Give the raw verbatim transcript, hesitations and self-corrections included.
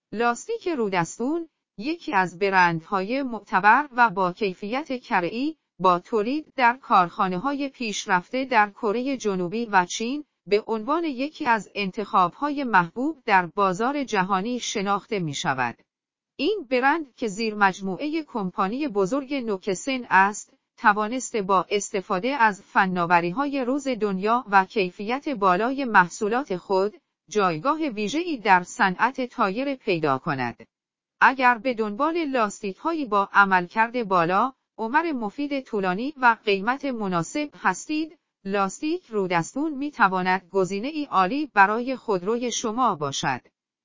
لاستیک رودستون یکی از برندهای معتبر و با کیفیت کره‌ای با تولید در کارخانه‌های پیشرفته در کره جنوبی و چین به عنوان یکی از انتخاب‌های محبوب در بازار جهانی شناخته می‌شود. این برند که زیر مجموعه کمپانی بزرگ نوکسن است، توانسته با استفاده از فناوری‌های روز دنیا و کیفیت بالای محصولات خود، جایگاه ویژه‌ای در صنعت تایر پیدا کند. اگر به دنبال لاستیک‌هایی با عملکرد بالا، عمر مفید طولانی و قیمت مناسب هستید، لاستیک رودستون می‌تواند گزینه‌ای عالی برای خودروی شما باشد.